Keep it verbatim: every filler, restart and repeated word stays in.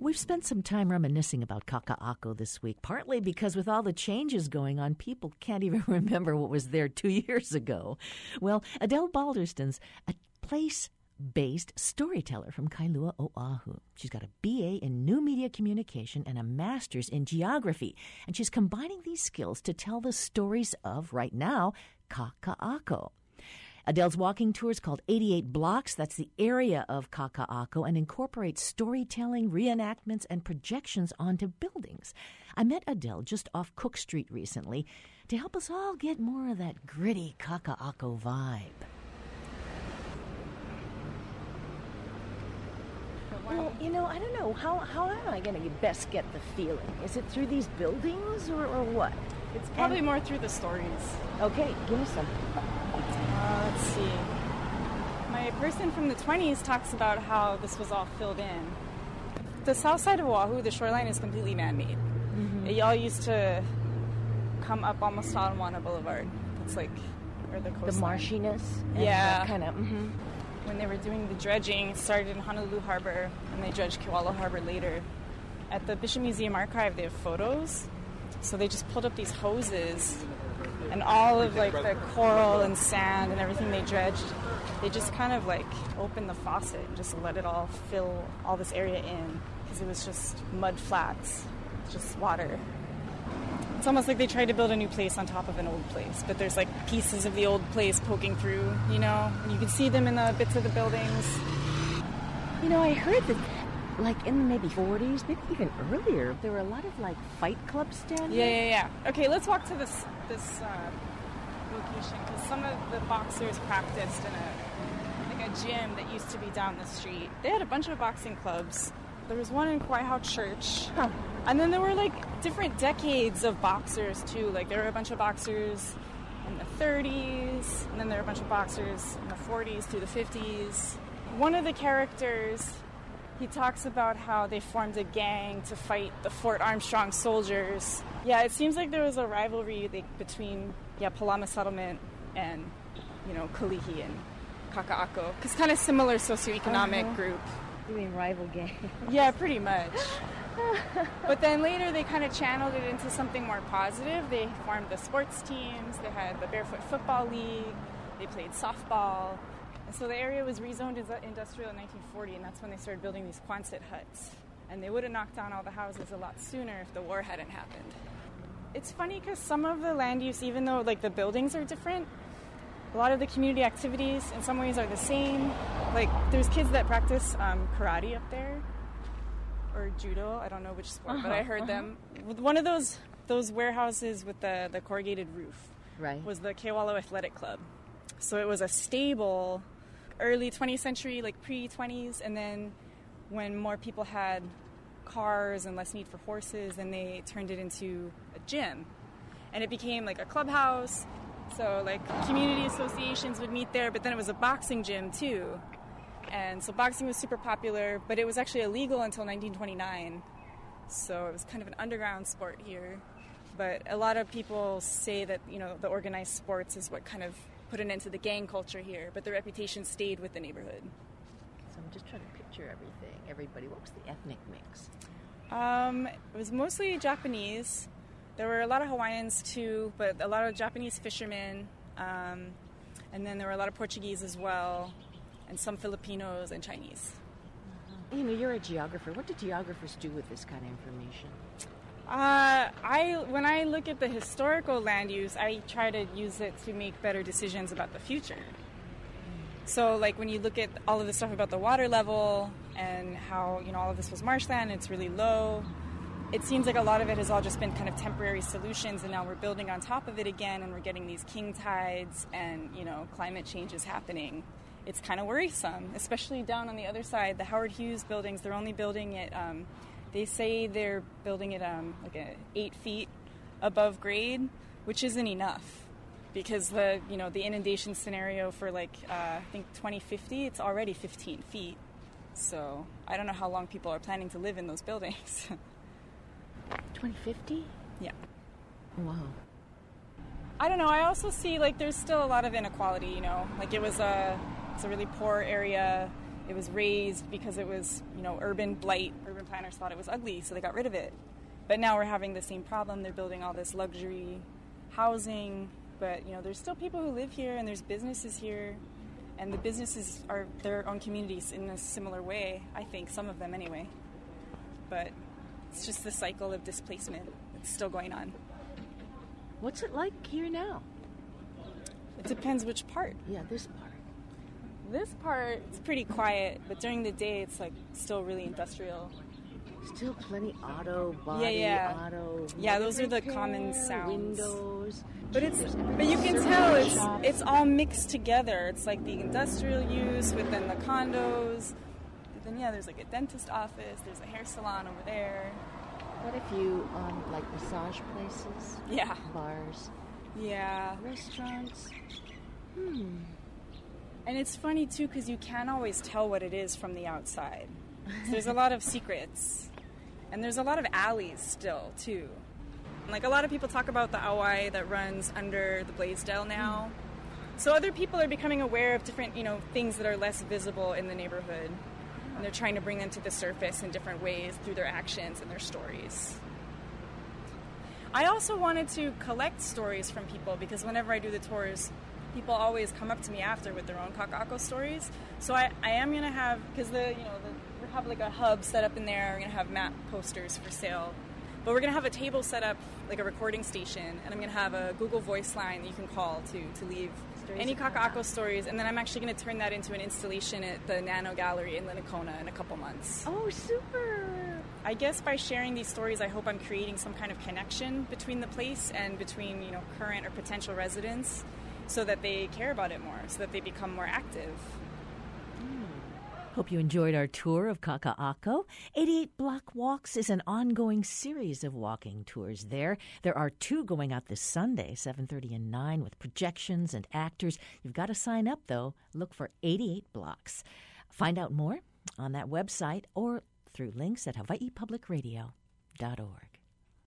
We've spent some time reminiscing about Kaka'ako this week, partly because with all the changes going on, people can't even remember what was there two years ago. Well, Adele Balderston's a place-based storyteller from Kailua, Oahu. She's got a B A in New Media Communication and a master's in geography, and she's combining these skills to tell the stories of, right now, Kaka'ako. Adele's walking tour is called eighty-eight Blocks. That's the area of Kaka'ako and incorporates storytelling, reenactments, and projections onto buildings. I met Adele just off Cook Street recently to help us all get more of that gritty Kaka'ako vibe. Well, you know, I don't know. How how am I going to best get the feeling? Is it through these buildings or, or what? It's probably and, more through the stories. Okay, give me some. Uh, let's see. My person from the twenties talks about how this was all filled in. The south side of Oahu, the shoreline is completely man-made. Mm-hmm. It all used to come up almost to Ala Boulevard. It's like, or the coastline. The marshiness? Yeah. Kind of. Mm-hmm. When they were doing the dredging, it started in Honolulu Harbor, and they dredged Kewalo Harbor later. At the Bishop Museum Archive, they have photos. So they just pulled up these hoses, and all of like the coral and sand and everything they dredged, they just kind of like opened the faucet and just let it all fill all this area in, because it was just mud flats, just water. It's almost like they tried to build a new place on top of an old place, but there's like pieces of the old place poking through, you know, and you can see them in the bits of the buildings. You know, I heard that like in the maybe forties, maybe even earlier, there were a lot of like fight clubs down here. Yeah, yeah, yeah. Okay, let's walk to this this uh, location, because some of the boxers practiced in a like a gym that used to be down the street. They had a bunch of boxing clubs. There was one in Kawaihaau Church, huh. And then there were like different decades of boxers too. Like there were a bunch of boxers in the thirties, and then there were a bunch of boxers in the forties through the fifties. One of the characters, he talks about how they formed a gang to fight the Fort Armstrong soldiers. Yeah, it seems like there was a rivalry like, between yeah Palama Settlement and, you know, Kalihi and Kaka'ako. Because kind of similar socioeconomic uh-huh. group. You mean rival gang? Yeah, pretty much. But then later they kind of channeled it into something more positive. They formed the sports teams. They had the Barefoot Football League. They played softball. And so the area was rezoned as industrial in nineteen forty, and that's when they started building these Quonset huts. And they would have knocked down all the houses a lot sooner if the war hadn't happened. It's funny because some of the land use, even though like the buildings are different, a lot of the community activities in some ways are the same. Like there's kids that practice um, karate up there, or judo. I don't know which sport, uh-huh, but I heard uh-huh. them. With one of those those warehouses with the, the corrugated roof right. was the Kewalo Athletic Club. So it was a stable, early twentieth century, like pre-twenties, and then when more people had cars and less need for horses, then they turned it into a gym. And it became like a clubhouse, so like community associations would meet there, but then it was a boxing gym too. And so boxing was super popular, but it was actually illegal until nineteen twenty-nine. So it was kind of an underground sport here. But a lot of people say that, you know, the organized sports is what kind of put an end to the gang culture here, but the reputation stayed with the neighborhood. So I'm just trying to picture everything, everybody. What was the ethnic mix? Um, it was mostly Japanese. There were a lot of Hawaiians too, but a lot of Japanese fishermen. Um, and then there were a lot of Portuguese as well, and some Filipinos and Chinese. Uh-huh. You know, you're a geographer. What do geographers do with this kind of information? Uh, I when I look at the historical land use, I try to use it to make better decisions about the future. So, like, when you look at all of the stuff about the water level and how, you know, all of this was marshland, it's really low, it seems like a lot of it has all just been kind of temporary solutions, and now we're building on top of it again, and we're getting these king tides, and, you know, climate change is happening. It's kind of worrisome, especially down on the other side. The Howard Hughes buildings, they're only building it... Um, They say they're building it um, like a eight feet above grade, which isn't enough, because the you know the inundation scenario for like uh, I think twenty fifty, it's already fifteen feet. So I don't know how long people are planning to live in those buildings. twenty fifty? Yeah. Wow. I don't know. I also see like there's still a lot of inequality. You know, like it was a it's a really poor area. It was razed because it was, you know, urban blight. Urban planners thought it was ugly, so they got rid of it. But now we're having the same problem. They're building all this luxury housing, but, you know, there's still people who live here, and there's businesses here, and the businesses are their own communities in a similar way, I think, some of them anyway. But it's just the cycle of displacement that's still going on. What's it like here now? It depends which part. Yeah, this part. This part, it's pretty quiet, but during the day, it's like still really industrial. Still plenty auto, body, yeah, yeah. auto. Yeah, those are the repair, common sounds. Windows. But it's, but you can tell it's it's all mixed together. It's like the industrial use within the condos. But then yeah, there's like a dentist office. There's a hair salon over there. What if you um like massage places? Yeah. Bars. Yeah. Restaurants. Hmm. And it's funny too because you can't always tell what it is from the outside. So there's a lot of secrets, and there's a lot of alleys still too. Like, a lot of people talk about the Auai that runs under the Blaisdell now. Mm. So other people are becoming aware of different, you know, things that are less visible in the neighborhood. And they're trying to bring them to the surface in different ways through their actions and their stories. I also wanted to collect stories from people because whenever I do the tours, people always come up to me after with their own Kaka'ako stories. So I, I am going to have, because the, you know, the, we have like a hub set up in there. We're going to have map posters for sale. But we're going to have a table set up, like a recording station, and I'm going to have a Google Voice line that you can call to, to leave stories any Kaka'ako stories, and then I'm actually going to turn that into an installation at the Nano Gallery in Linnacona in a couple months. Oh, super! I guess by sharing these stories, I hope I'm creating some kind of connection between the place and between, you know, current or potential residents so that they care about it more, so that they become more active. Hope you enjoyed our tour of Kaka'ako. eighty-eight Block Walks is an ongoing series of walking tours there. There are two going out this Sunday, seven thirty and nine, with projections and actors. You've got to sign up, though. Look for eighty-eight Blocks. Find out more on that website or through links at hawaii public radio dot org.